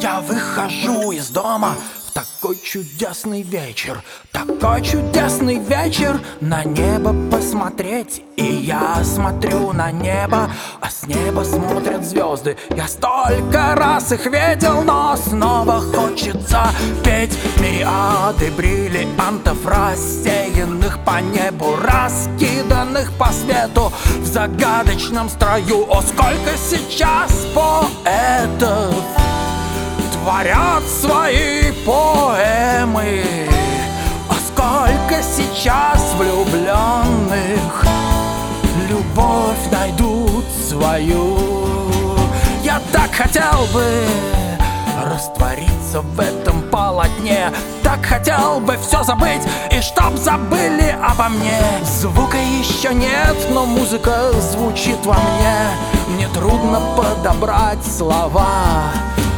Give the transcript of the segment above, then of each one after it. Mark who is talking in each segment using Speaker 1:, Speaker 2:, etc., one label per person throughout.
Speaker 1: Я выхожу из дома в такой чудесный вечер, такой чудесный вечер, на небо посмотреть. И я смотрю на небо, а с неба смотрят звезды. Я столько раз их видел, но снова хочется петь. Мириады бриллиантов, рассеянных по небу, раскиданных по свету в загадочном строю. О, сколько сейчас поэтов творят свои поэмы, а сколько сейчас влюбленных любовь найдут свою. Я так хотел бы раствориться в этом полотне, так хотел бы все забыть, и чтоб забыли обо мне. Звука еще нет, но музыка звучит во мне. Мне трудно подобрать слова.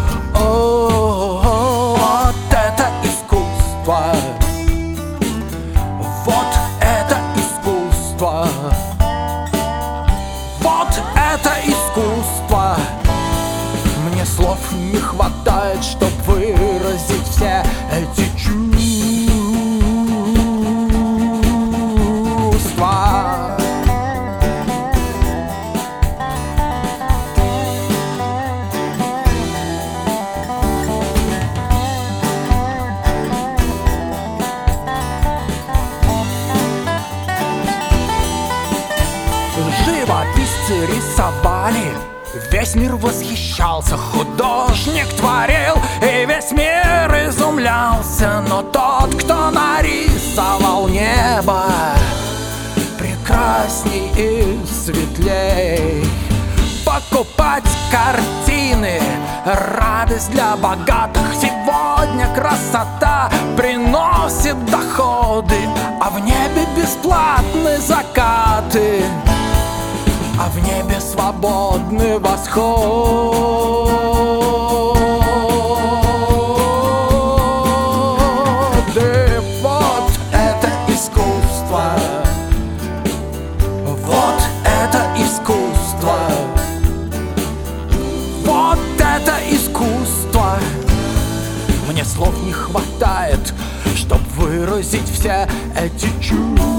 Speaker 1: О, вот это искусство, вот это искусство, вот это искусство. Мне слов не хватает, чтоб выразить все эти чувства. Живописцы рисовали, весь мир восхищался, художник творил, и весь мир изумлялся. Но тот, кто нарисовал небо, прекрасней и светлей. Покупать картины — радость для богатых. Сегодня красота приносит доходы, а в небе бесплатны закаты, а в небе свободный восход. И вот это искусство, вот это искусство, вот это искусство. Мне слов не хватает, чтоб выразить все эти чувства.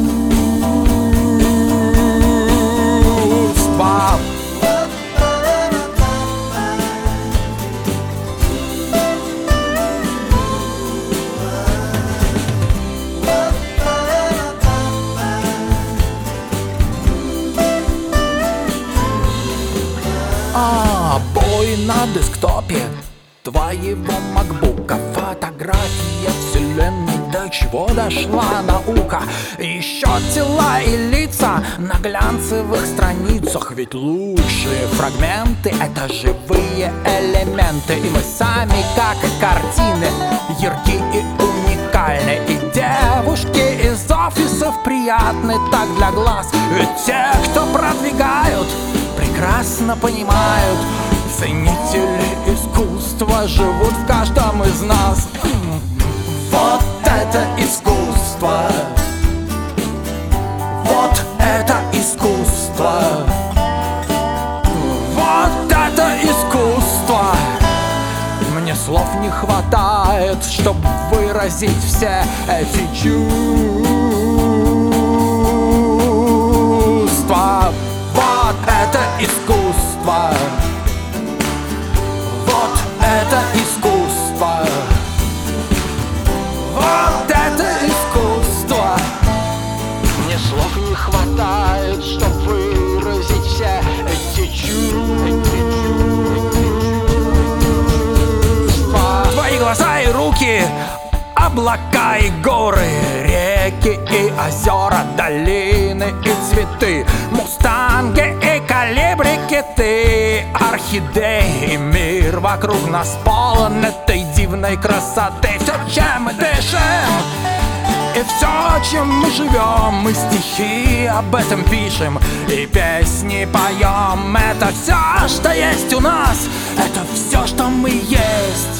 Speaker 1: Бой на десктопе твоего макбука, фотография вселенной, до чего дошла наука. Еще тела и лица на глянцевых страницах, ведь лучшие фрагменты — это живые элементы. И мы сами, как и картины, ярки и уникальны. И девушки из офисов приятны так для глаз, ведь те, кто продвигают, прекрасно понимают, ценители искусства живут в каждом из нас. Вот это искусство, вот это искусство, вот это искусство. Мне слов не хватает, чтобы выразить все эти чувства. Вот это искусство, вот это искусство, вот это искусство. Мне слов не хватает, чтоб выразить все эти чувства. Твои глаза и руки, облака и горы, реки и озера, долины и цветы, мустанги и колибрики, ты орхидеи. Мир вокруг нас полон этой дивной красоты. Все, чем мы дышим, и все, чем мы живем, мы стихи об этом пишем и песни поем. Это все, что есть у нас, это все, что мы есть.